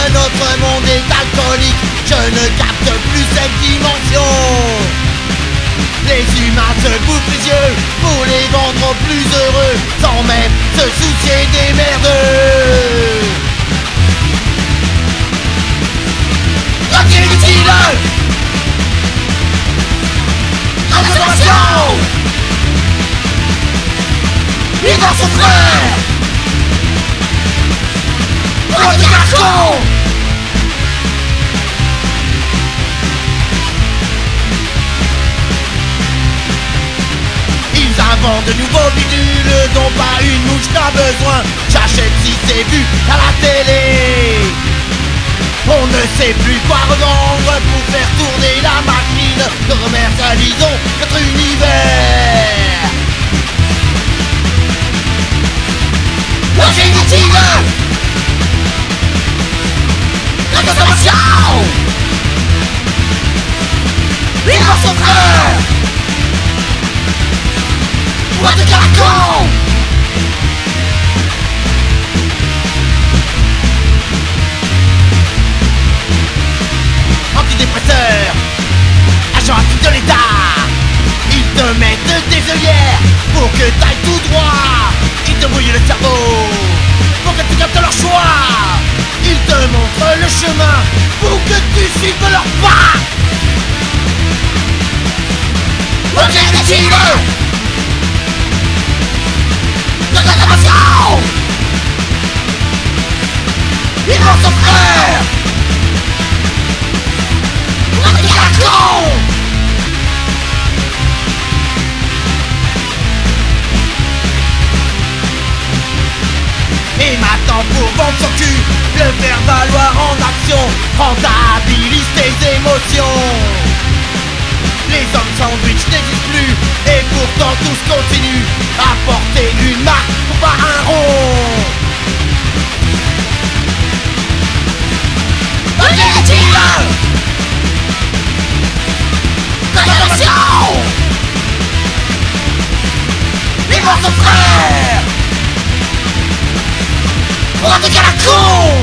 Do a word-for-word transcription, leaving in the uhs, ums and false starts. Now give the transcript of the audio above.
notre monde est alcoolique. Je ne capte plus cette dimension. Les humains se bouffent les yeux pour les rendre plus heureux, sans même se soucier des merdeux. Rien qui est inutile. La consommation. Il va souffrir. Pour des garçons. Ils inventent de nouveaux bidules dont pas une mouche n'a besoin. J'achète si c'est vu à la télé. On ne sait plus quoi revendre pour faire tourner la machine. Commercialisons notre univers. C'est inutile. La consommation. Ils vont souffrir. What the caracon. Antidépresseurs, agents actifs de l'État. Ils te mettent des œillères pour que t'ailles tout droit. Ils te brouillent le cerveau pour que tu captes leur choix. Ils te montrent le chemin pour que tu suives leurs pas. Ok, inutile. De consommation. Ils vont souffrir. What the caracon. Et maintenant pour vendre son cul, le faire valoir en action, rentabilise tes émotions. Les hommes sandwich n'existent plus, et pourtant tous continuent à porter une marque ou pas un rond. Ok, inutile. Consommation. Ils vont souffrir. What the caracon.